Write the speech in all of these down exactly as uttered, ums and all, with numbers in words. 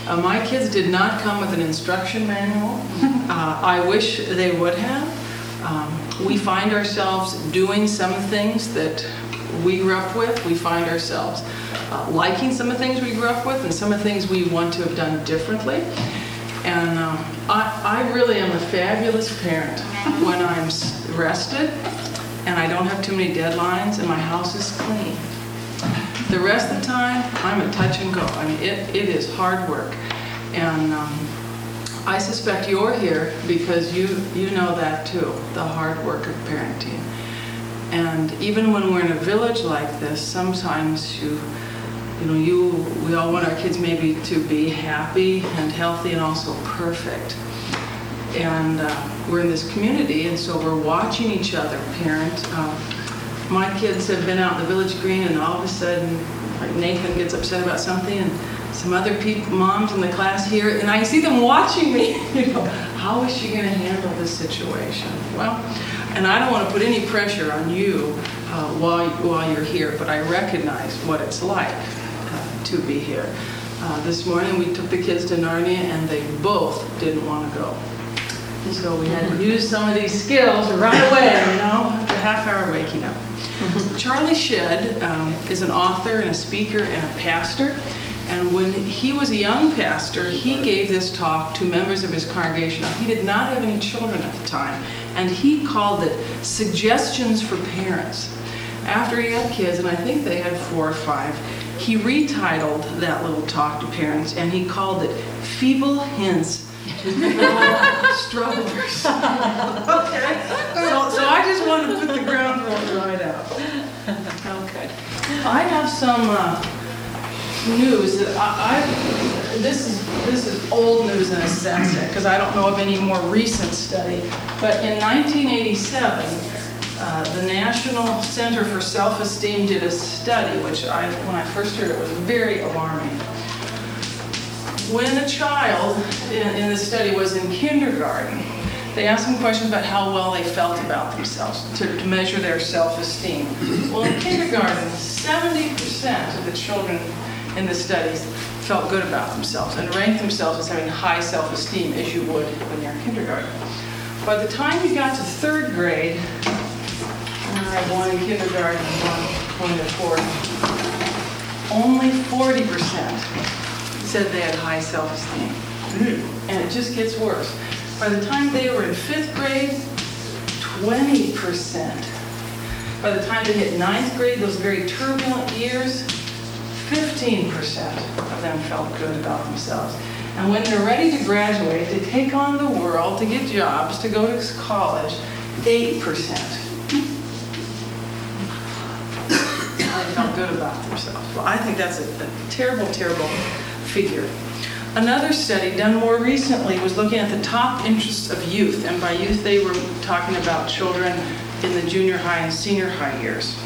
Uh, my kids did not come with an instruction manual. Uh, I wish they would have. Um, we find ourselves doing some things that we grew up with. We find ourselves uh, liking some of the things we grew up with and some of the things we want to have done differently. And um, I, I really am a fabulous parent when I'm rested and I don't have too many deadlines and my house is clean. The rest of the time, I'm a touch and go. I mean, it, it is hard work. And um, I suspect you're here because you, you know that too, the hard work of parenting. And even when we're in a village like this, sometimes you, you know, you, we all want our kids maybe to be happy and healthy and also perfect. And uh, we're in this community, and so we're watching each other parent. Uh, my kids have been out in the village green, and all of a sudden, like Nathan gets upset about something, and some other people, moms in the class here, and I see them watching me. You know, how is she going to handle this situation? Well, and I don't want to put any pressure on you uh, while while you're here, but I recognize what it's like uh, to be here. Uh, this morning we took the kids to Narnia, and they both didn't want to go. So we had to use some of these skills right away, you know, after a half hour waking up. Charlie Shedd um, is an author and a speaker and a pastor. And when he was a young pastor, he gave this talk to members of his congregation. He did not have any children at the time, and he called it Suggestions for Parents. After he had kids, and I think they had four or five, he retitled that little talk to parents, and he called it Feeble Hints to Strugglers. Okay. So, so I just wanted to put the ground rules right out. Okay. I have some uh, news that I, I this is this is old news in a sense because I don't know of any more recent study. But in nineteen eighty-seven, uh, the National Center for Self-Esteem did a study, which I when I first heard it was very alarming. When a child in, in the study was in kindergarten, they asked them questions about how well they felt about themselves to, to measure their self-esteem. Well, in kindergarten, seventy percent of the children in the studies felt good about themselves and ranked themselves as having high self-esteem as you would when you're in kindergarten. By the time you got to third grade, and I have one in kindergarten and one going to fourth, only forty percent said they had high self-esteem. And it just gets worse. By the time they were in fifth grade, twenty percent. By the time they hit ninth grade, those very turbulent years, fifteen percent of them felt good about themselves. And when they're ready to graduate, to take on the world, to get jobs, to go to college, eight percent. They felt good about themselves. Well, I think that's a, a terrible, terrible figure. Another study done more recently was looking at the top interests of youth, and by youth they were talking about children in the junior high and senior high years.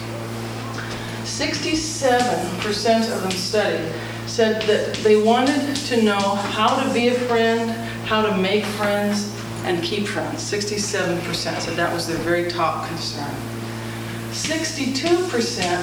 sixty-seven percent of them studied said that they wanted to know how to be a friend, how to make friends, and keep friends. sixty-seven percent said that was their very top concern. sixty-two percent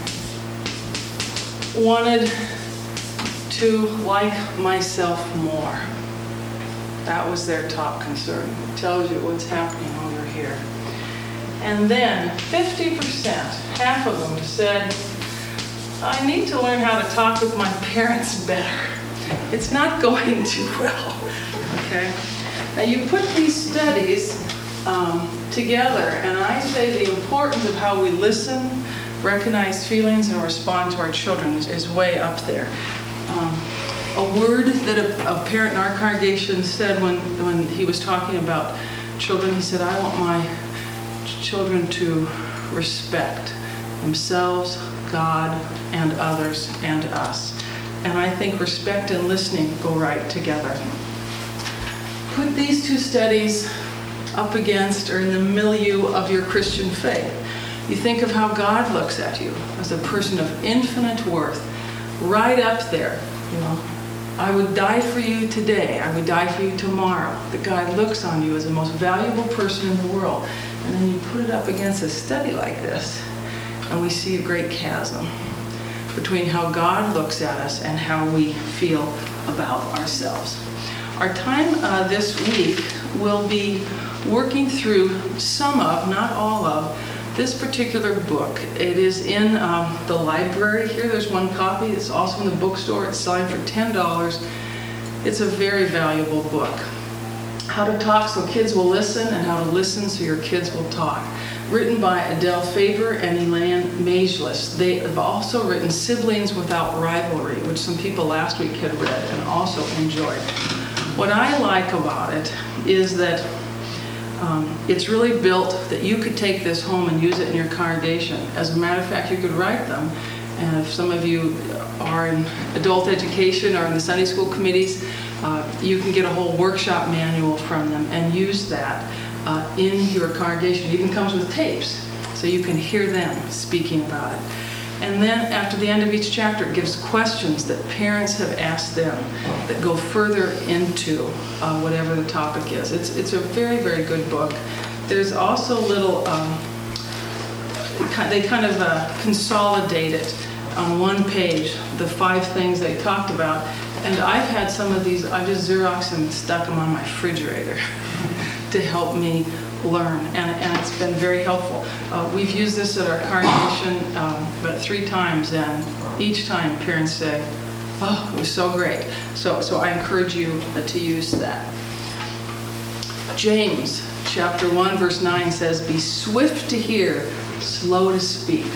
wanted to like myself more. That was their top concern. It tells you what's happening over here. And then fifty percent, half of them said, I need to learn how to talk with my parents better. It's not going too well. Okay? Now you put these studies um, together, and I say the importance of how we listen, recognize feelings, and respond to our children is, is way up there. Um, a word that a, a parent in our congregation said when, when he was talking about children, he said, I want my children to respect themselves, God, and others, and us. And I think respect and listening go right together. Put these two studies up against or in the milieu of your Christian faith. You think of how God looks at you as a person of infinite worth, right up there, you know. I would die for you today. I would die for you tomorrow. That God looks on you as the most valuable person in the world. And then you put it up against a study like this, and we see a great chasm between how God looks at us and how we feel about ourselves. Our time uh, this week will be working through some of, not all of, this particular book. It is in um, the library here. There's one copy. It's also in the bookstore. It's selling for ten dollars. It's a very valuable book. How to Talk So Kids Will Listen and How to Listen So Your Kids Will Talk. Written by Adele Faber and Elaine Magelis. They have also written Siblings Without Rivalry, which some people last week had read and also enjoyed. What I like about it is that Um, it's really built that you could take this home and use it in your congregation. As a matter of fact, you could write them. And if some of you are in adult education or in the Sunday school committees, uh, you can get a whole workshop manual from them and use that uh, in your congregation. It even comes with tapes, so you can hear them speaking about it. And then after the end of each chapter, it gives questions that parents have asked them that go further into uh, whatever the topic is. It's, it's a very, very good book. There's also little, um, they kind of uh, consolidate it on one page, the five things they talked about. And I've had some of these, I just Xeroxed them and stuck them on my refrigerator to help me learn, and, and it's been very helpful. Uh, we've used this at our congregation um, about three times, and each time parents say, oh, it was so great. So, so I encourage you to use that. James chapter one verse nine says, be swift to hear, slow to speak.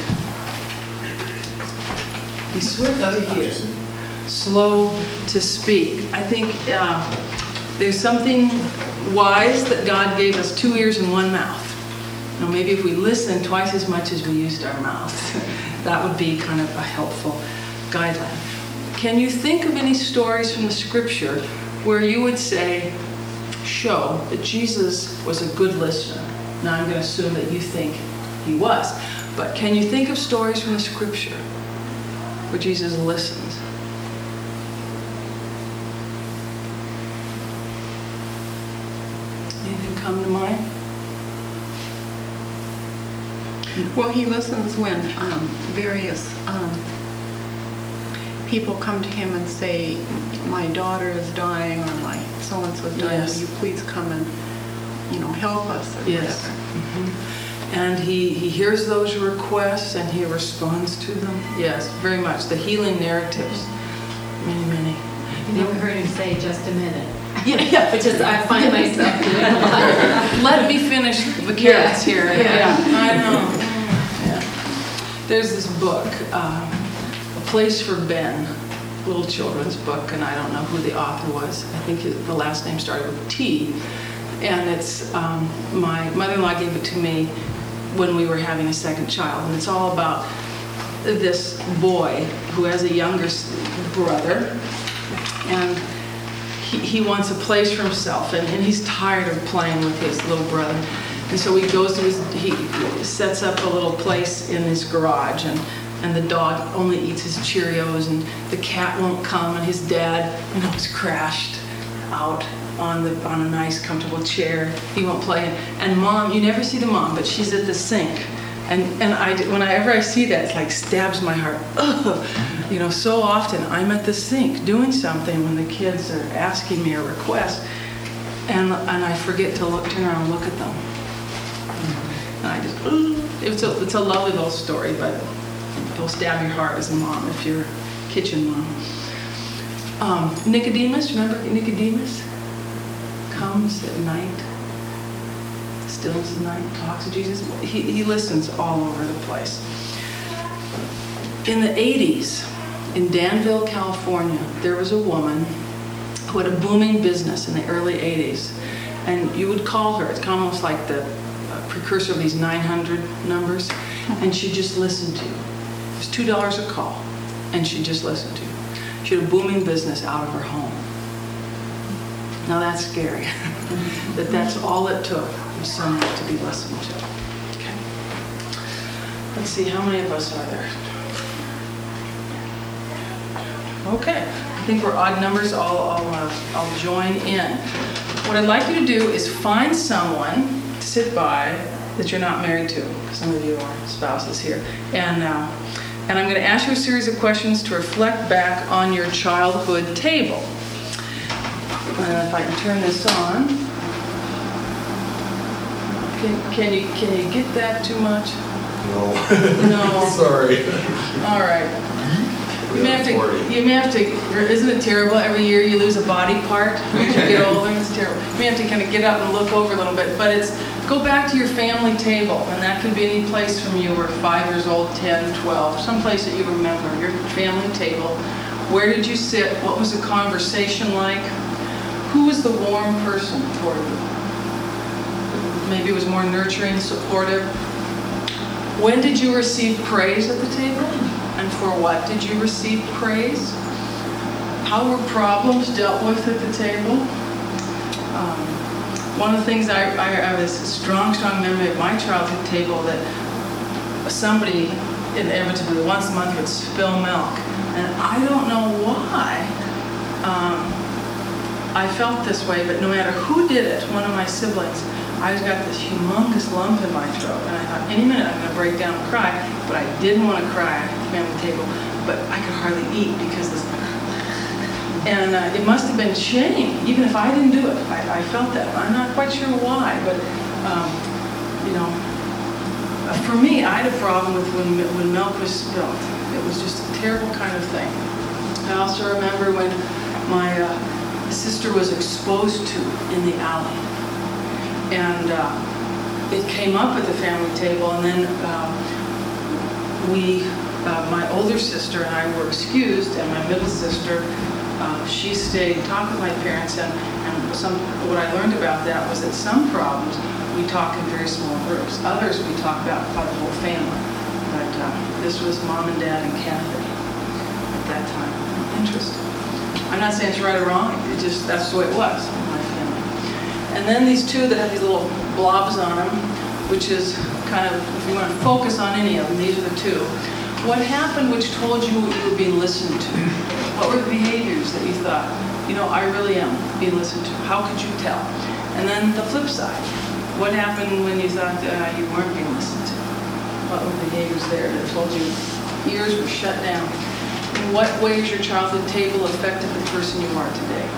Be swift to hear, slow to speak. I think uh, there's something wise that God gave us two ears and one mouth. Now maybe if we listened twice as much as we used our mouth, that would be kind of a helpful guideline. Can you think of any stories from the scripture where you would say, show that Jesus was a good listener? Now I'm going to assume that you think he was, but can you think of stories from the scripture where Jesus listens? Come to mind? Well, he listens when um, various um, people come to him and say, my daughter is dying, or my so-and-so is dying, Yes. will you please come and, you know, help us, or Yes. whatever. Mm-hmm. And he, he hears those requests and he responds to them. Yes, very much. The healing narratives. Many, many. You never heard him say, just a minute. Yeah, yeah. Which is, I find myself doing a lot. Let me finish the carrots Yeah. here. Yeah. I know. Yeah. There's this book, uh, A Place for Ben, little children's book, and I don't know who the author was. I think his, the last name started with T. And it's, um, my mother-in-law gave it to me when we were having a second child. And it's all about this boy who has a younger s- brother. And He, he wants a place for himself, and, and he's tired of playing with his little brother. And so he goes to his, he sets up a little place in his garage, and, and the dog only eats his Cheerios, and the cat won't come, and his dad, you know, is crashed out on the on a nice, comfortable chair. He won't play. And mom, you never see the mom, but she's at the sink. And and I, whenever I see that, it like stabs my heart. Ugh. You know, so often I'm at the sink doing something when the kids are asking me a request, and and I forget to look, turn around and look at them. And I just, ugh. It's a it's a lovely little story, but it'll stab your heart as a mom if you're a kitchen mom. Um, Nicodemus, remember Nicodemus? Comes at night, stills the night, talks to Jesus. He, he listens all over the place. In the eighties, in Danville, California, there was a woman who had a booming business in the early eighties. And you would call her, it's almost like the uh, precursor of these nine hundred numbers, and she just listened to you. It was two dollars a call, and she just listened to you. She had a booming business out of her home. Now that's scary, that that's all it took was someone to be listened to. Okay. Let's see, how many of us are there? Okay, I think we're odd numbers. I'll, I'll, uh, I'll join in. What I'd like you to do is find someone to sit by that you're not married to. Some of you are spouses here. And uh, And I'm going to ask you a series of questions to reflect back on your childhood table. Uh, if I can turn this on. Can, can you can you get that too much? No. No. Sorry. All right. You may have to, you may have to, isn't it terrible? Every year you lose a body part as you get older. It's terrible. You may have to kind of get up and look over a little bit. But it's, go back to your family table. And that can be any place from you were five years old, ten, twelve, some place that you remember, your family table. Where did you sit? What was the conversation like? Who was the warm person toward you? Maybe it was more nurturing, supportive. When did you receive praise at the table? And for what did you receive praise? How were problems dealt with at the table? Um, one of the things I, I have this strong, strong memory of my childhood table that somebody inevitably once a month would spill milk. And I don't know why um, I felt this way, but no matter who did it, one of my siblings, I just got this humongous lump in my throat, and I thought, any minute I'm going to break down and cry, but I didn't want to cry at the family table, but I could hardly eat because this, and uh, it must have been shame, even if I didn't do it. I, I felt that. I'm not quite sure why, but, um, you know, uh, for me, I had a problem with when, when milk was spilled. It was just a terrible kind of thing. I also remember when my uh, sister was exposed to in the alley. And uh, it came up at the family table, and then uh, we, uh, my older sister and I were excused, and my middle sister, uh, she stayed and talked with my parents, and, and some, what I learned about that was that some problems we talk in very small groups. Others we talk about by the whole family. But uh, this was mom and dad and Kathy at that time. Interesting. I'm not saying it's right or wrong, it just, that's the way it was in my family. And then these two that have these little blobs on them, which is kind of, if you want to focus on any of them, these are the two. What happened which told you you were being listened to? What were the behaviors that you thought, you know, I really am being listened to? How could you tell? And then the flip side, what happened when you thought uh, you weren't being listened to? What were the behaviors there that told you ears were shut down? In what ways your childhood table affected the person you are today?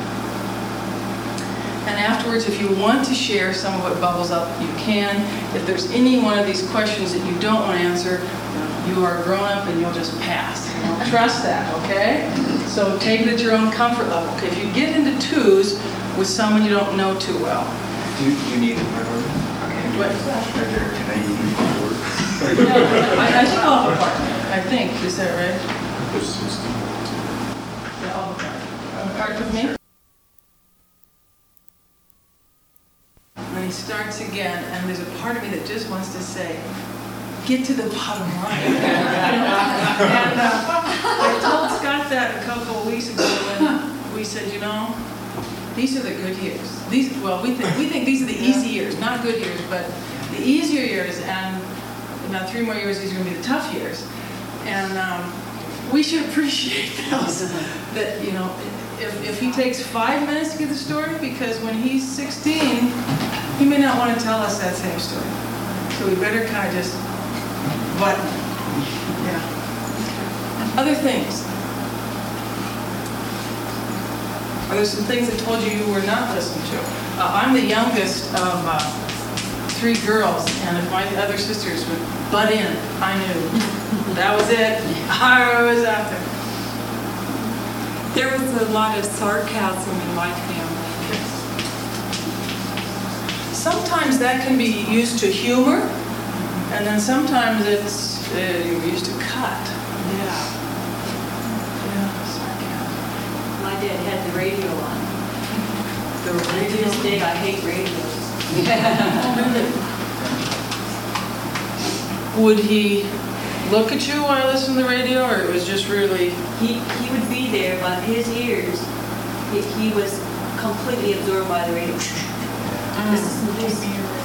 And afterwards, if you want to share some of what bubbles up, you can. If there's any one of these questions that you don't want to answer, you are grown up and you'll just pass. You know, trust that, okay? So take it at your own comfort level. Okay, if you get into twos with someone you don't know too well. Do you, do you need my word? What? Can I use my word? I, I think I'll have a partner. I think, is that right? There's sixteen. Yeah, I'll have a partner. A partner with me? And he starts again, and there's a part of me that just wants to say, get to the bottom line. And uh, I told Scott that a couple of weeks ago when we said, you know, these are the good years. These, well, we think we think these are the easy years, not good years, but the easier years, and about three more years, these are going to be the tough years. And um, we should appreciate those. That, you know, if, if he takes five minutes to get the story, because when he's sixteen, he may not want to tell us that same story. So we better kind of just button. Yeah. Other things. Are there some things that told you you were not listened to? Uh, I'm the youngest of uh, three girls, and if my other sisters would butt in, I knew. That was it. I was out there. There was a lot of sarcasm in my family. Sometimes that can be used to humor, and then sometimes it's uh, used to cut. Yeah. Yeah, sarcasm. My dad had the radio on. The To radio. this day, I hate radios. Would he look at you while I listened to the radio, or it was just really... He, he would be there, but his ears, he, he was completely absorbed by the radio. Listen to this.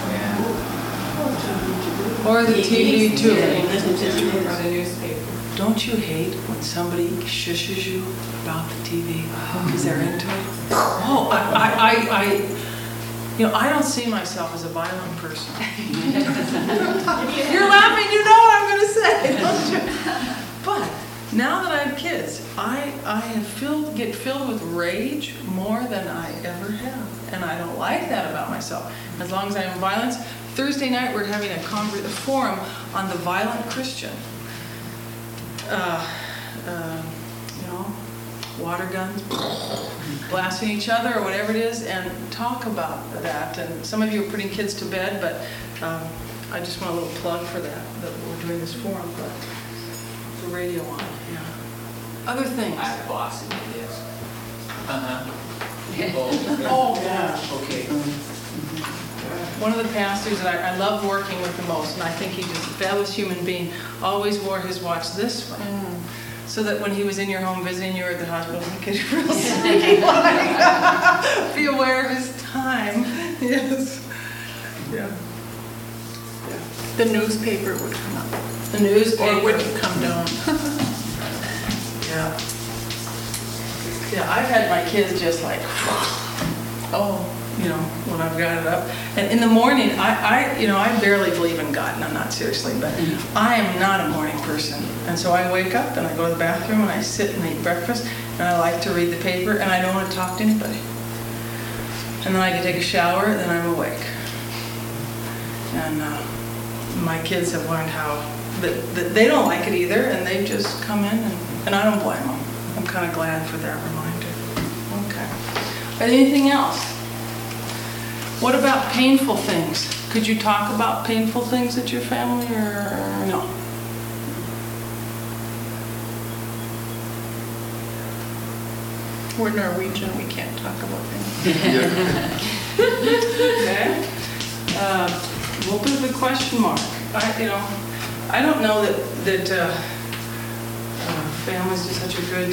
Or the T V too? Yeah, listen to the Or news. the newspaper. Don't you hate when somebody shushes you about the T V because they're into it? Oh, I, I, I, I, you know, I don't see myself as a violent person. You're laughing, you know what I'm going to say, don't you? But now that I have kids, I, I have filled, get filled with rage more than I ever have. And I don't like that about myself. As long as I'm in violence. Thursday night we're having a, conver- a forum on the violent Christian. Uh, uh, you know, water guns, blasting each other or whatever it is, and talk about that. And some of you are putting kids to bed, but um, I just want a little plug for that, that we're doing this forum, but the radio on, yeah. Other things. I have a boss in this. Uh-huh. Oh, yeah. Okay. One of the pastors that I, I love working with the most, and I think he's just a fabulous human being, always wore his watch this way. Mm. So that when he was in your home visiting you or at the hospital, he could real sneaky like, be aware of his time. Yes. Yeah. The newspaper would come up. The newspaper. Or would come down. Yeah. Yeah, I've had my kids just like, oh, you know, when I've got it up. And in the morning, I, I, you know, I barely believe in God, no, not seriously, but I am not a morning person. And so I wake up and I go to the bathroom and I sit and eat breakfast and I like to read the paper and I don't want to talk to anybody. And then I can take a shower and then I'm awake. And uh, my kids have learned how, that, that they don't like it either and they just come in and, and I don't blame them. I'm kind of glad for that reminder. Okay. Anything else? What about painful things? Could you talk about painful things at your family or no? We're Norwegian, we can't talk about things. Okay. Uh, we'll put the question mark. I, you know, I don't know that that uh, uh, families do such a good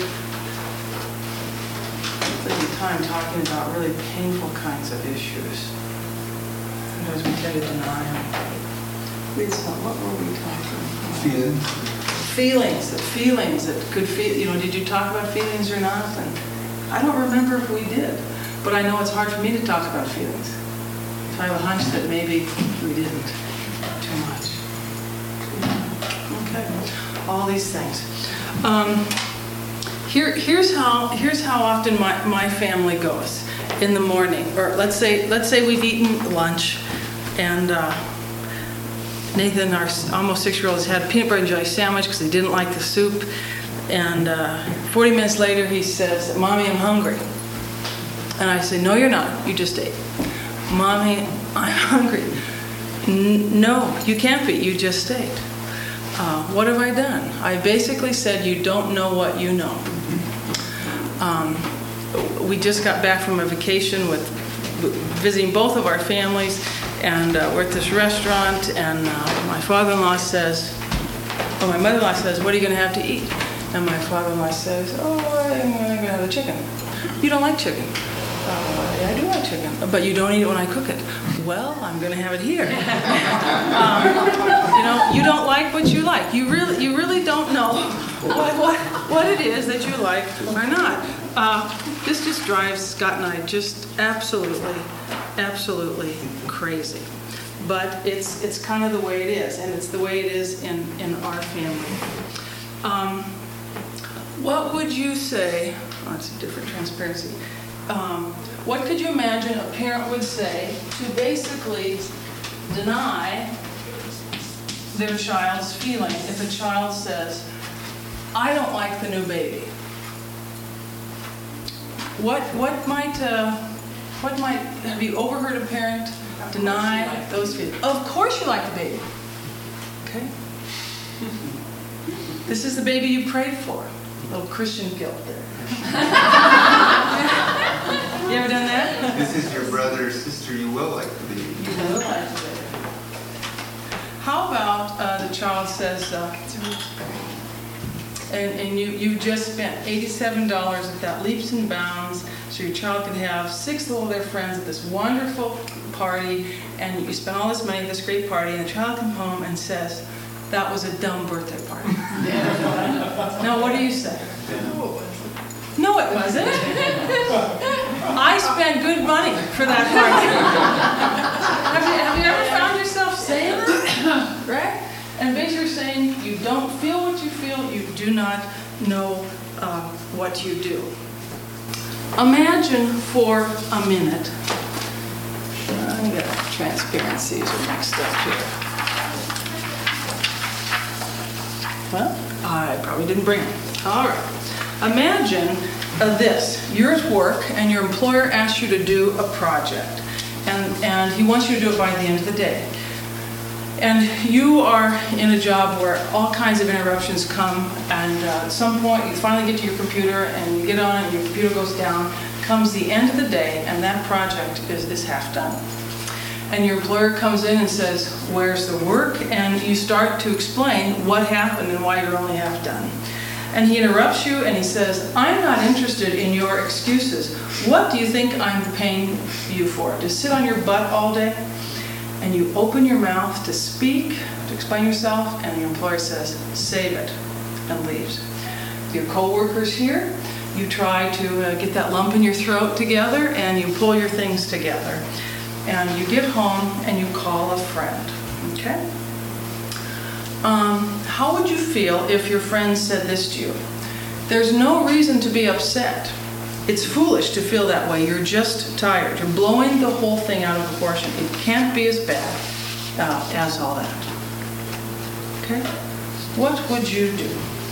time talking about really painful kinds of issues. Sometimes we tend to deny them. Lisa, what were we talking about? Feelings. Feelings, the feelings that could feel, you know, did you talk about feelings or not? And I don't remember if we did, but I know it's hard for me to talk about feelings. So I have a hunch that maybe we didn't too much. Okay, all these things. Um, Here, here's how here's how often my, my family goes in the morning. Or let's say let's say we've eaten lunch, and uh, Nathan, our almost six-year-old, has had a peanut butter and jelly sandwich because he didn't like the soup. And uh, forty minutes later, he says, "Mommy, I'm hungry." And I say, "No, you're not. You just ate." "Mommy, I'm hungry." N- no, you can't be. You just ate. Uh, what have I done? I basically said, you don't know what you know. Um, we just got back from a vacation with visiting both of our families, and uh, we're at this restaurant, and uh, my father-in-law says, oh, my mother-in-law says, "What are you going to have to eat?" And my father-in-law says, "Oh, I'm going to have a chicken." "You don't like chicken." Uh, yeah, I do like chicken, but you don't eat it when I cook it. "Well, I'm going to have it here." um, you know, you don't like what you like. You really, you really don't know what, what, what it is that you like or not. Uh, this just drives Scott and I just absolutely, absolutely crazy. But it's it's kind of the way it is, and it's the way it is in, in our family. Um, what would you say? Oh, it's a different transparency. Um, what could you imagine a parent would say to basically deny their child's feeling if a child says, "I don't like the new baby"? What what might uh, what might have you overheard a parent deny those feelings? Of course you like the baby. Okay. This is the baby you prayed for. A little Christian guilt there. You ever done that? This is your brother or sister, you will like the baby. You will like the baby. How about uh, the child says, uh, and, and you, you just spent eighty-seven dollars at that leaps and bounds so your child could have six of all their friends at this wonderful party, and you spent all this money at this great party, and the child comes home and says, "That was a dumb birthday party." Now, what do you say? No, it wasn't. I spent good money for that party. have, you, have you ever found yourself saying that? Right? And basically saying, you don't feel what you feel, you do not know uh, what you do. Imagine for a minute, I got transparencies are mixed up here. Well, I probably didn't bring them. All right. Imagine uh, this. You're at work and your employer asks you to do a project. And, and he wants you to do it by the end of the day. And you are in a job where all kinds of interruptions come, and uh, at some point you finally get to your computer and you get on and your computer goes down. Comes the end of the day and that project is, is half done. And your employer comes in and says, where's the work? And you start to explain what happened and why you're only half done. And he interrupts you and he says, I'm not interested in your excuses. What do you think I'm paying you for? To sit on your butt all day? And you open your mouth to speak, to explain yourself, and your employer says, save it, and leaves. Your coworkers here, you try to uh, get that lump in your throat together and you pull your things together. And you get home and you call a friend, okay? Um, how would you feel if your friend said this to you? There's no reason to be upset. It's foolish to feel that way. You're just tired. You're blowing the whole thing out of proportion. It can't be as bad uh, as all that. Okay? What would you do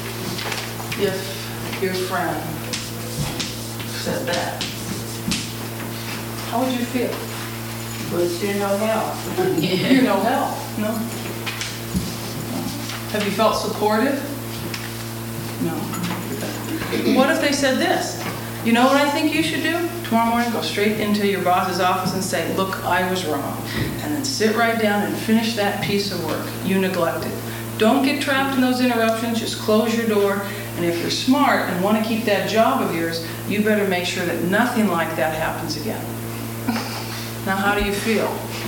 if your friend said that? How would you feel? Was you no help? You're no help. No? Have you felt supportive? No. What if they said this? You know what I think you should do? Tomorrow morning, go straight into your boss's office and say, look, I was wrong. And then sit right down and finish that piece of work you neglected. Don't get trapped in those interruptions. Just close your door. And if you're smart and want to keep that job of yours, you better make sure that nothing like that happens again. Now, how do you feel?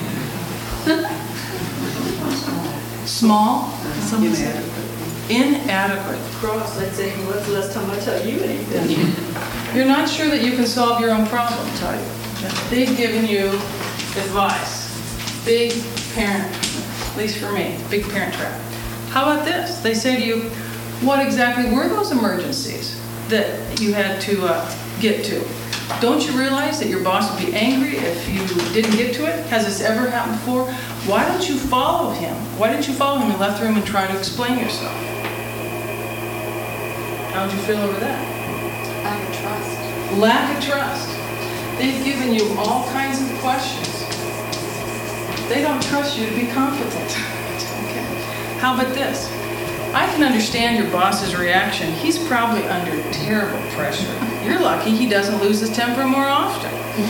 Small? Someone said inadequate. Cross, let's say, when's the last time I tell you anything? You're not sure that you can solve your own problem, tell you. They've given you advice. Big parent, at least for me, big parent trap. How about this? They say to you, what exactly were those emergencies that you had to uh, get to? Don't you realize that your boss would be angry if you didn't get to it? Has this ever happened before? Why don't you follow him? Why didn't you follow him and left the room and try to explain yourself? How would you feel over that? Lack of trust. Lack of trust. They've given you all kinds of questions. They don't trust you to be competent. Okay. How about this? I can understand your boss's reaction. He's probably under terrible pressure. You're lucky he doesn't lose his temper more often.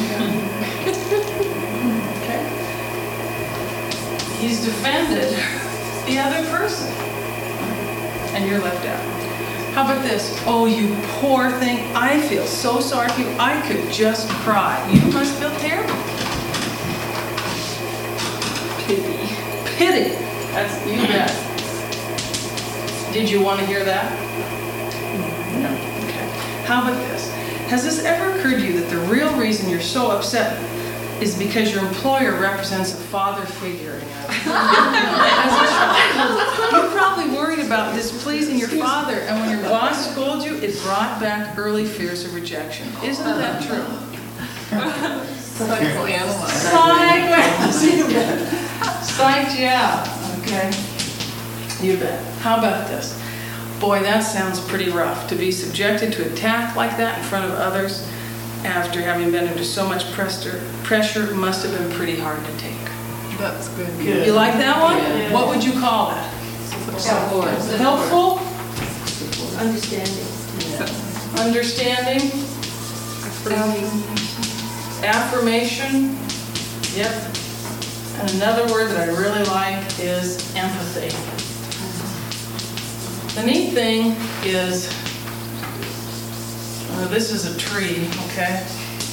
Okay. He's defended the other person. And you're left out. How about this? Oh, you poor thing. I feel so sorry for you. I could just cry. You must feel terrible. Pity. Pity. That's, you bet. Did you want to hear that? No. Okay. How about this? Has this ever occurred to you that the real reason you're so upset is because your employer represents a father figure in your life? As a child, you're probably worried about displeasing your father, and when your boss scolded you, it brought back early fears of rejection. Isn't that true? Psychoanalyst. Psyched you out. Okay. You bet. How about this? Boy, that sounds pretty rough. To be subjected to attack like that in front of others after having been under so much pressure, pressure must have been pretty hard to take. That's good. You like that one? Yeah. What would you call that? Support. Helpful? Understanding. Understanding? Affirmation? Yep. And another word that I really like is empathy. The neat thing is, uh, this is a tree, okay?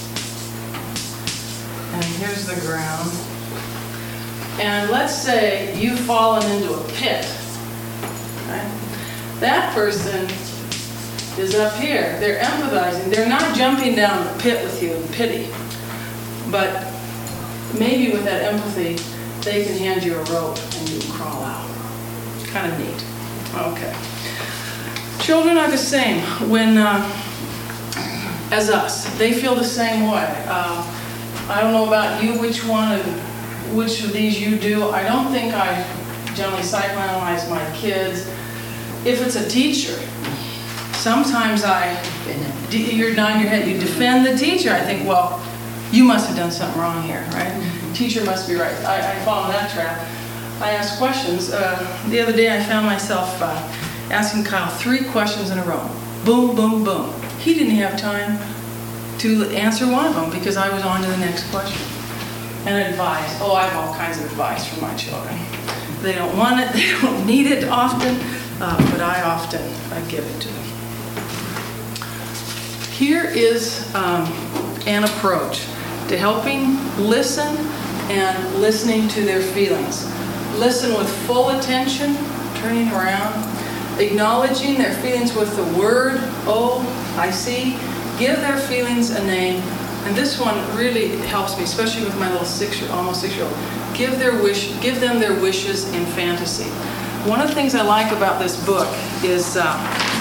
And here's the ground. And let's say you've fallen into a pit, right? That person is up here. They're empathizing. They're not jumping down the pit with you in pity. But maybe with that empathy, they can hand you a rope and you can crawl out. Kind of neat. Okay. Children are the same when, uh, as us. They feel the same way. Uh, I don't know about you, which one of which of these you do. I don't think I generally psychoanalyze my kids. If it's a teacher, sometimes I, you're nodding your head, you defend the teacher. I think, well, you must have done something wrong here, right? Mm-hmm. Teacher must be right. I, I fall in that trap. I ask questions. Uh, the other day I found myself uh, asking Kyle three questions in a row. Boom, boom, boom. He didn't have time to answer one of them because I was on to the next question. And advice. Oh, I have all kinds of advice for my children. They don't want it, they don't need it often, uh, but I often I give it to them. Here is um, an approach to helping listen and listening to their feelings. Listen with full attention, turning around, acknowledging their feelings with the word, oh, I see. Give their feelings a name. And this one really helps me, especially with my little six, almost six-year-old. Give their wish, give them their wishes in fantasy. One of the things I like about this book is uh,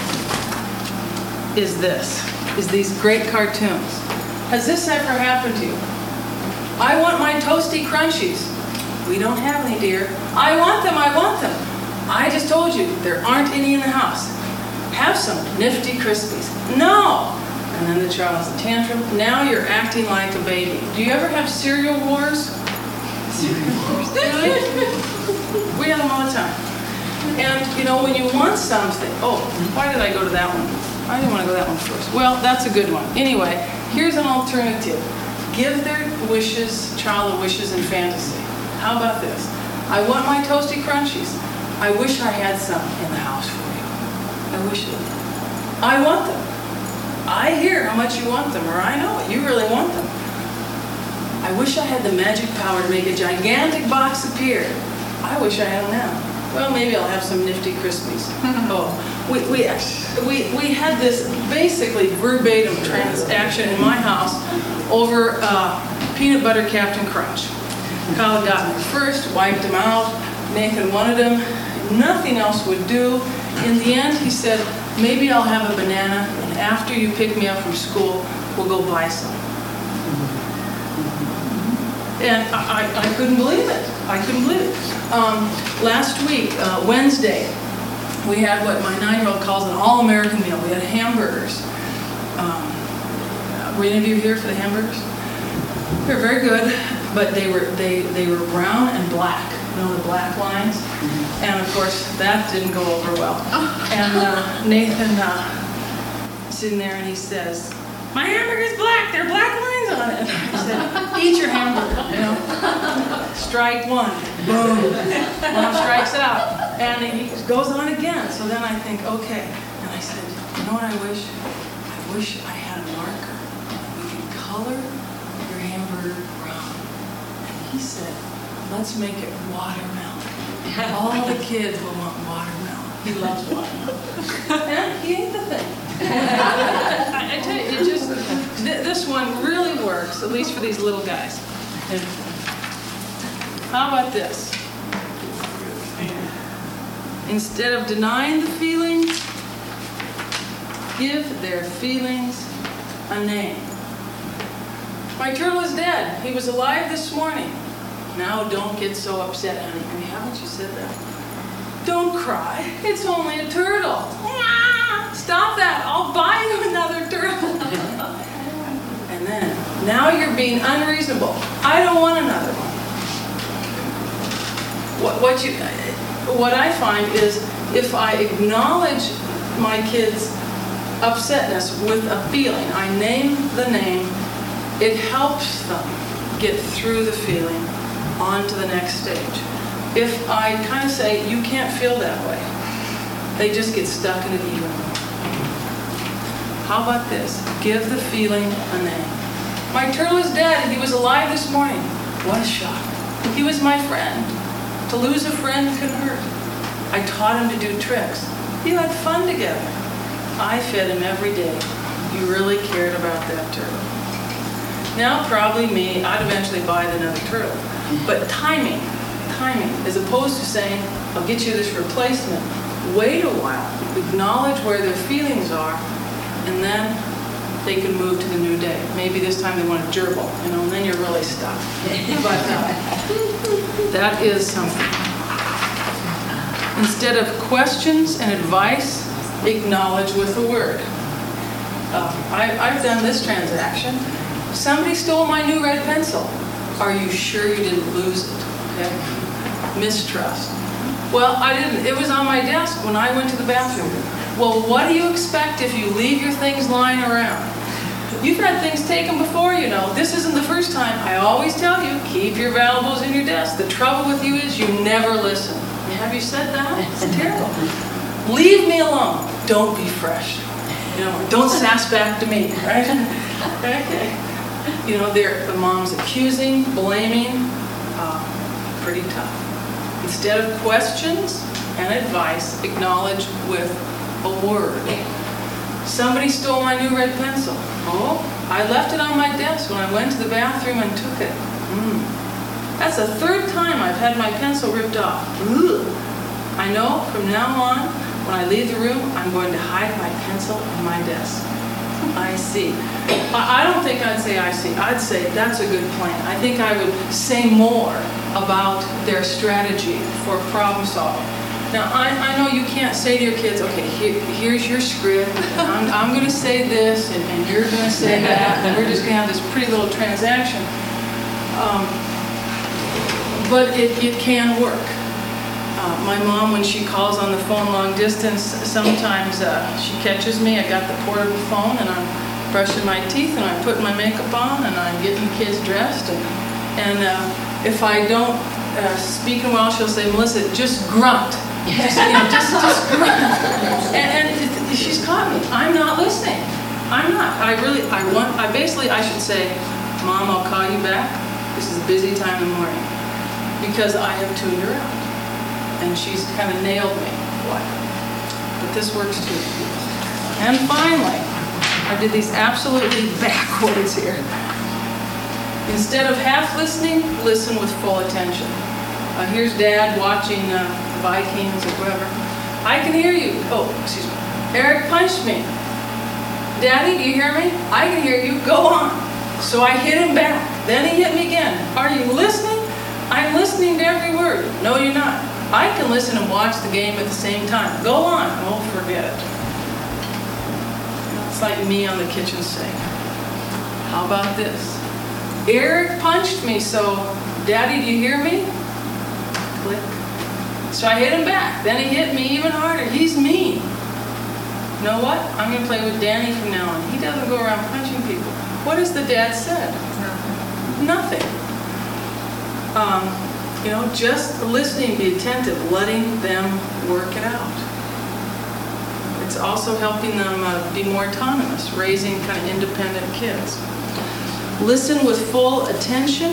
is this, is these great cartoons. Has this ever happened to you? I want my toasty crunchies. We don't have any, dear. I want them, I want them. I just told you, there aren't any in the house. Have some nifty Krispies. No! And then the child has a tantrum. Now you're acting like a baby. Do you ever have cereal wars? Cereal wars? Really? We have them all the time. And, you know, when you want something, oh, why did I go to that one? I didn't want to go to that one first. Well, that's a good one. Anyway, here's an alternative. Give their wishes, child the wishes in fantasy. How about this? I want my toasty crunchies. I wish I had some in the house for you. I wish it. I want them. I hear how much you want them, or I know it. You really want them. I wish I had the magic power to make a gigantic box appear. I wish I had them now. Well, maybe I'll have some nifty Krispies. Oh, we, we, we, we had this basically verbatim transaction in my house over uh, peanut butter Captain Crunch. Kyle got them first, wiped them out. Nathan wanted them. Nothing else would do. In the end, he said, maybe I'll have a banana, and after you pick me up from school, we'll go buy some. And I, I, I couldn't believe it. I couldn't believe it. Um, last week, uh, Wednesday, we had what my nine-year-old calls an all-American meal. We had hamburgers. Um, were any of you here for the hamburgers? They're very good, but they were they they were brown and black. You know, the black lines. And of course, that didn't go over well. And uh, Nathan uh, sitting there and he says, my hamburger's black, there are black lines on it. I said, eat your hamburger, you know. Strike one, boom. Mom strikes out. And he goes on again. So then I think, okay. And I said, you know what I wish? I wish I had a marker. We could color your hamburger brown. And he said, let's make it watermelon. All the kids will want watermelon. He loves watermelon. And he ate the thing. I, I tell you, it just, th this one really works, at least for these little guys. And how about this? Instead of denying the feelings, give their feelings a name. My turtle is dead. He was alive this morning. Now don't get so upset, honey. I mean, haven't you said that? Don't cry. It's only a turtle. Stop that. I'll buy you another turtle. And then, now you're being unreasonable. I don't want another one. What, what, you, what I find is if I acknowledge my kids' upsetness with a feeling, I name the name, it helps them get through the feeling on to the next stage. If I kind of say, you can't feel that way, they just get stuck in it even more. How about this? Give the feeling a name. My turtle is dead. He was alive this morning. What a shock. He was my friend. To lose a friend can hurt. I taught him to do tricks. You had fun together. I fed him every day. You really cared about that turtle. Now, probably me, I'd eventually buy another turtle. But timing, timing, as opposed to saying, I'll get you this replacement, wait a while, acknowledge where their feelings are, and then they can move to the new day. Maybe this time they want a gerbil, you know, and then you're really stuck. But uh, that is something. Instead of questions and advice, acknowledge with a word. Uh, I, I've done this transaction. Somebody stole my new red pencil. Are you sure you didn't lose it? Okay. Mistrust. Well, I didn't. It was on my desk when I went to the bathroom. Well, what do you expect if you leave your things lying around? You've had things taken before, you know. This isn't the first time. I always tell you, keep your valuables in your desk. The trouble with you is you never listen. Have you said that? It's terrible. Leave me alone. Don't be fresh. You know, don't sass back to me, right? Okay. You know, they're, the mom's accusing, blaming, uh, pretty tough. Instead of questions and advice, acknowledge with a word. Somebody stole my new red pencil. Oh, I left it on my desk when I went to the bathroom and took it. Mm. That's the third time I've had my pencil ripped off. Ugh. I know from now on, when I leave the room, I'm going to hide my pencil in my desk. I see. I don't think I'd say I see. I'd say that's a good plan. I think I would say more about their strategy for problem solving. Now, I, I know you can't say to your kids, okay, here, here's your script, and I'm, I'm going to say this, and, and you're going to say that, and we're just going to have this pretty little transaction. Um, but it, it can work. Uh, my mom, when she calls on the phone long distance, sometimes uh, she catches me. I got the portable phone, and I'm brushing my teeth, and I'm putting my makeup on, and I'm getting the kids dressed. And, and uh, if I don't uh, speak in a while, she'll say, Melissa, just grunt. Just, you know, just, just grunt. And, and it, she's caught me. I'm not listening. I'm not. I really, I want, I basically, I should say, Mom, I'll call you back. This is a busy time in the morning. Because I have tuned her out. And she's kind of nailed me. What? But this works too. And finally, I did these absolutely backwards here. Instead of half listening, listen with full attention. Uh, here's Dad watching uh, Vikings or whoever. I can hear you. Oh, excuse me. Eric punched me. Daddy, do you hear me? I can hear you. Go on. So I hit him back. Then he hit me again. Are you listening? I'm listening to every word. No, you're not. I can listen and watch the game at the same time. Go on. Oh, forget it. It's like me on the kitchen sink. How about this? Eric punched me, so Daddy, do you hear me? Click. So I hit him back. Then he hit me even harder. He's mean. You know what? I'm going to play with Danny from now on. He doesn't go around punching people. What has the dad said? Nothing. Um, you know, just listening, be attentive, letting them work it out. It's also helping them uh, be more autonomous, raising kind of independent kids. Listen with full attention.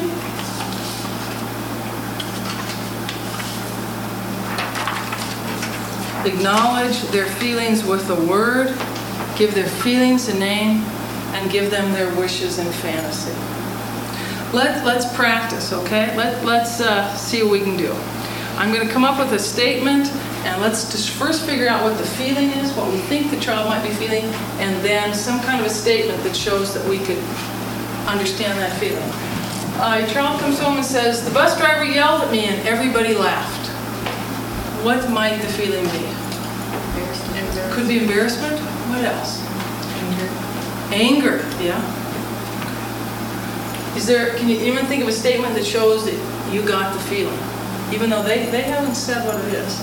Acknowledge their feelings with a word. Give their feelings a name, and give them their wishes and fantasy. Let, let's practice, okay? Let, let's uh, see what we can do. I'm going to come up with a statement, and let's just first figure out what the feeling is, what we think the child might be feeling, and then some kind of a statement that shows that we could understand that feeling. Uh, a child comes home and says, the bus driver yelled at me and everybody laughed. What might the feeling be? Embarrassment. Could be embarrassment. What else? Anger. Anger, yeah. Is there, can you even think of a statement that shows that you got the feeling? Even though they, they haven't said what it is.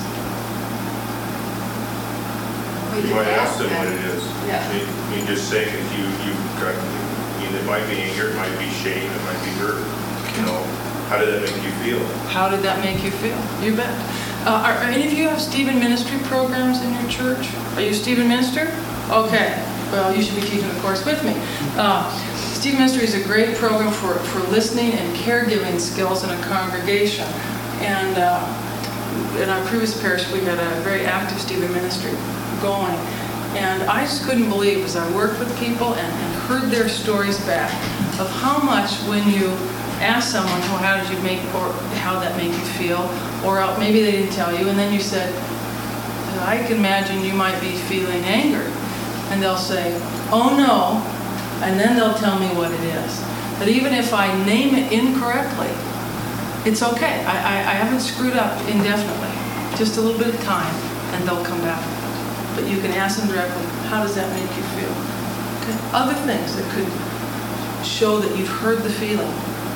You might ask them what it is. Yeah. I mean, I mean, just saying that you, you've got, I mean, it might be anger, it might be shame, it might be hurt. You know, how did that make you feel? How did that make you feel? You bet. Uh, are, are any of you have Stephen Ministry programs in your church? Are you a Stephen Minister? Okay. Well, you should be teaching a course with me. Uh, Stephen Ministry is a great program for, for listening and caregiving skills in a congregation. And uh, in our previous parish, we had a very active Stephen Ministry going. And I just couldn't believe, as I worked with people and, and heard their stories back, of how much when you ask someone, well, how did you make, or how that made you feel, or maybe they didn't tell you, and then you said, I can imagine you might be feeling anger, and they'll say, oh no, and then they'll tell me what it is. But even if I name it incorrectly, it's okay. I, I, I haven't screwed up indefinitely. Just a little bit of time, and they'll come back. But you can ask them directly, how does that make you feel? Okay. Other things that could show that you've heard the feeling.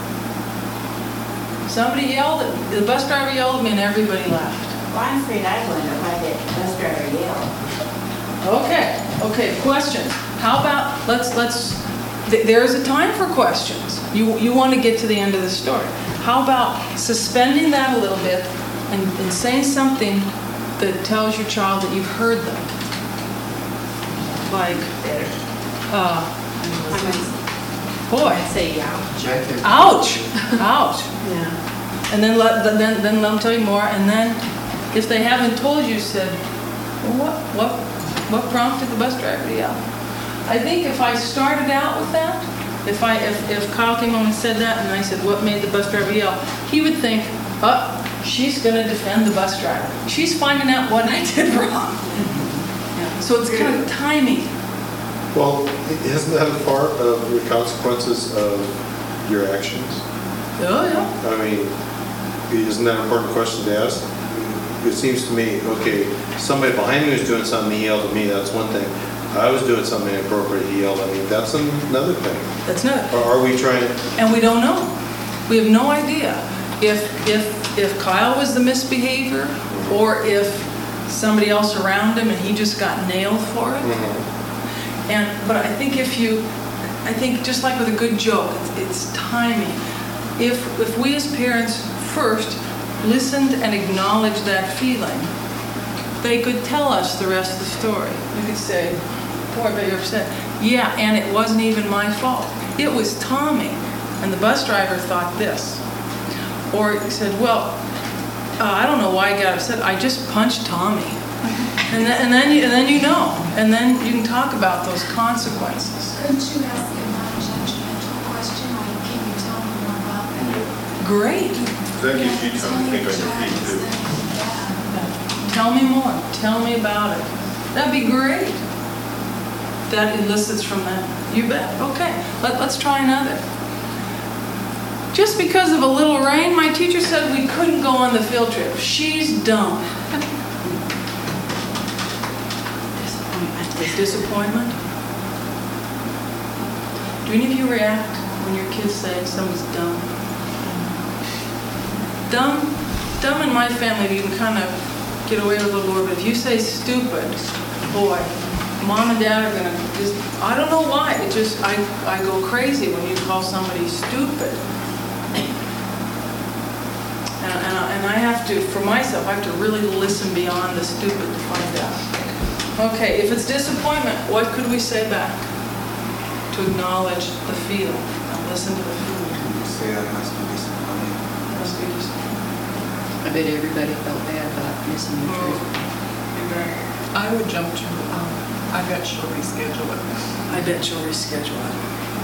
Somebody yelled at me, the bus driver yelled at me, and everybody laughed. Well, I'm afraid I wonder why that bus driver yelled. Okay, okay, questions. How about, let's, let's, th- there's a time for questions. You, you want to get to the end of the story. How about suspending that a little bit and, and saying something that tells your child that you've heard them? Like, uh, boy, Say yeah. Jack and- ouch, ouch. Yeah. And then let, then, then let them tell you more, and then if they haven't told you, said, well, what, what, what prompted the bus driver to yell? I think if I started out with that, if I, if, if Kyle came home and said that, and I said, what made the bus driver yell? He would think, oh, she's gonna defend the bus driver. She's finding out what I did wrong. Yeah, so it's kind of timing. Well, isn't that a part of the consequences of your actions? Oh, yeah. I mean, isn't that an important question to ask? It seems to me, okay, somebody behind me was doing something, he yelled at me, that's one thing. I was doing something inappropriate, he yelled at me, that's another thing. That's not. Or are we trying to, And we don't know. We have no idea if, if, if Kyle was the misbehavior, or if somebody else around him and he just got nailed for it. Mhm. And, but I think if you, I think just like with a good joke, it's, it's timing. If, if we as parents first listened and acknowledged that feeling, they could tell us the rest of the story. We could say, boy, I bet you're upset. Yeah, and it wasn't even my fault. It was Tommy, and the bus driver thought this. Or he said, well, uh, I don't know why I got upset. I just punched Tommy. And then, and then, you, and then you know, and then you can talk about those consequences. Couldn't you ask a non-judgmental question, like, can you tell me more about that? Great. That gives you time to think on your feet too. Tell me more. Tell me about it. That'd be great. That elicits from that. You bet. Okay. Let, let's try another. Just because of a little rain, my teacher said we couldn't go on the field trip. She's dumb. Disappointment. Disappointment? Do any of you react when your kids say someone's dumb? Dumb? Dumb in my family, you can kind of get away with a little more, but if you say stupid, boy, mom and dad are gonna just, I don't know why, it just, I, I go crazy when you call somebody stupid. And, and, I, and I have to, for myself, I have to really listen beyond the stupid to find out. Okay, if it's disappointment, what could we say back to acknowledge the feeling and listen to the feeling? You say that must be disappointing. Must be disappointment. I bet everybody felt bad about missing the trip. You bet. I would jump to, um, I bet she'll reschedule it. I bet you'll reschedule it.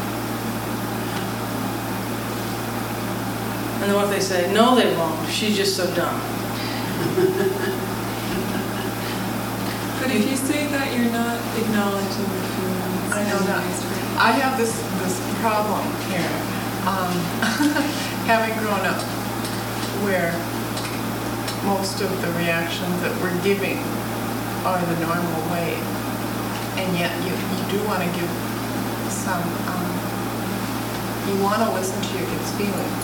And then what if they say, no, they won't, she's just so dumb. But if you say that, you're not acknowledging the feelings. I know that. I have this, this problem here, um, having grown up where most of the reactions that we're giving are the normal way. And yet you, you do want to give some, um, you want to listen to your kid's feelings.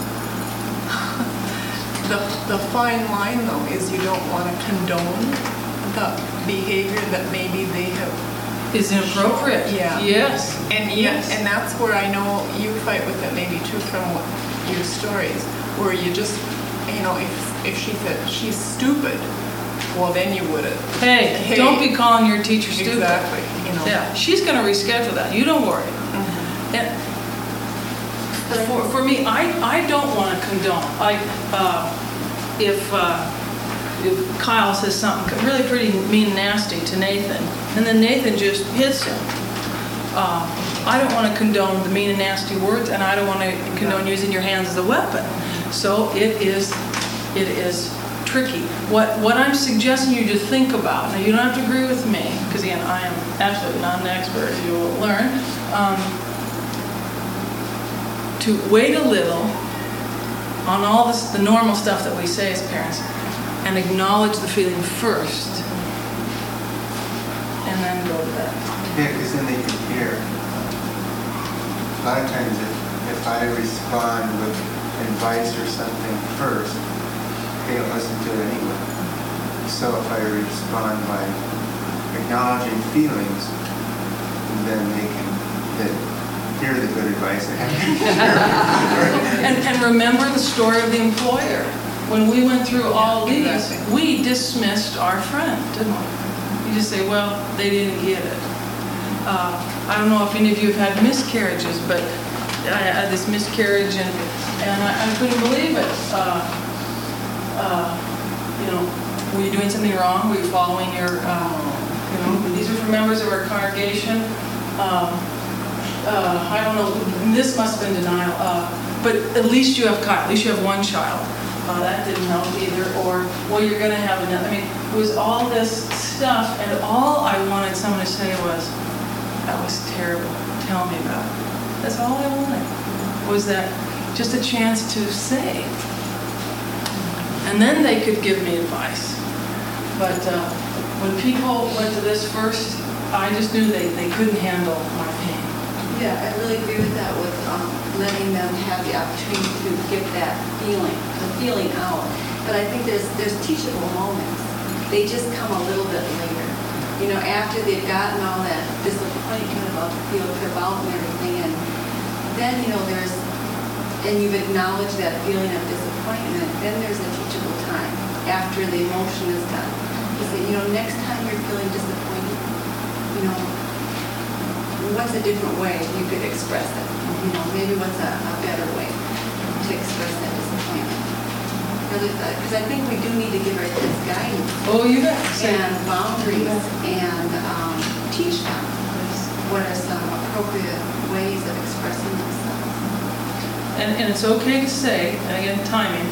the, the fine line though is you don't want to condone the behavior that maybe they have. Is inappropriate. Yeah. Yes. And Yes. yes, and that's where I know you fight with it maybe too from what, your stories, where you just, you know, if if she said she's stupid, well then you would have. Hey, Hey. don't be calling your teacher stupid. Exactly. You know. Yeah, she's going to reschedule that. You don't worry. Mhm. And for, for me, I, I don't want to condone. Like, uh, if, uh, if Kyle says something really pretty mean and nasty to Nathan, and then Nathan just hits him, uh, I don't want to condone the mean and nasty words, and I don't want to condone using your hands as a weapon. So it is, it is tricky. What, what I'm suggesting you to think about, now you don't have to agree with me, because again, I am absolutely not an expert, as you will learn, um, to wait a little on all this, the normal stuff that we say as parents, and acknowledge the feeling first, and then go to that. Yeah, because then they compare. A lot of times if, if I respond with advice or something first, they don't listen to it anyway. So if I respond by acknowledging feelings, then they can then hear the good advice and have to And, and remember the story of the employer. When we went through all these, exactly. we dismissed our friend, didn't we? You just say, well, they didn't get it. Uh, I don't know if any of you have had miscarriages, but I had this miscarriage and, and I, I couldn't believe it. Uh, uh, you know, were you doing something wrong? Were you following your, uh, you know, these are for members of our congregation. Um, uh, I don't know, this must have been denial, uh, but at least you have Kyle, at least you have one child. Uh, that didn't help either, or, well, you're going to have another. I mean, it was all this stuff, and all I wanted someone to say was, that was terrible, tell me about it. That's all I wanted, was that just a chance to say. And then they could give me advice. But uh, when people went to this first, I just knew they, they couldn't handle my pain. Yeah, I really agree with that, with um, letting them have the opportunity to get that feeling, the feeling out. But I think there's there's teachable moments. They just come a little bit later. You know, after they've gotten all that disappointment about the field trip out and everything, and then, you know, there's, and you've acknowledged that feeling of disappointment, then there's a teachable time after the emotion is done. You say, you know, next time you're feeling disappointed, you know, what's a different way you could express it? You know, maybe what's a, a better way to express that disappointment? Because I think we do need to give our kids guidance. Oh, you bet. And boundaries, and um, teach them what are some appropriate ways of expressing themselves. And, and it's okay to say, and again, timing,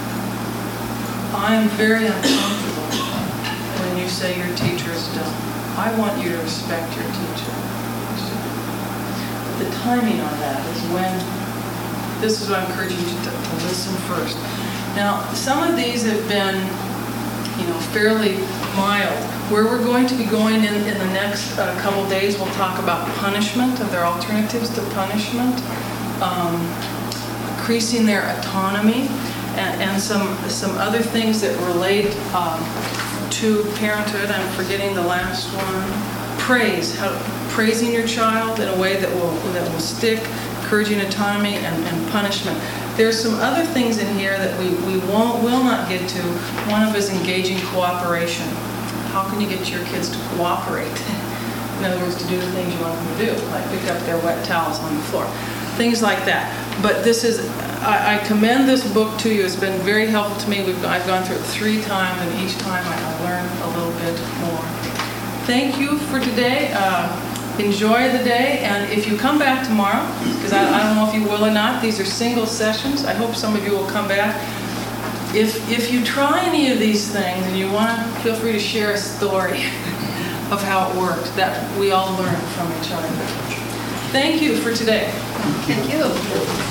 I am very uncomfortable when you say your teacher is dumb. I want you to respect your teacher. But the timing on that is when, this is what I encourage you to, to listen first. Now, some of these have been, you know, fairly mild. Where we're going to be going in, in the next uh, couple days, we'll talk about punishment, and their alternatives to punishment, um, increasing their autonomy, and, and some some other things that relate um, to parenthood. I'm forgetting the last one. Praise, how praising your child in a way that will that will stick, encouraging autonomy, and, and punishment. There's some other things in here that we, we won't will not get to. One of is engaging cooperation. How can you get your kids to cooperate? In other words, to do the things you want them to do, like pick up their wet towels on the floor. Things like that. But this is, I, I commend this book to you. It's been very helpful to me. We've, I've gone through it three times, and each time I, I learned a little bit more. Thank you for today. Uh, enjoy the day, and if you come back tomorrow, because I, I don't know if you will or not, these are single sessions. I hope some of you will come back. If, if you try any of these things and you want to, feel free to share a story of how it worked. That we all learn from each other. Thank you for today. Thank you.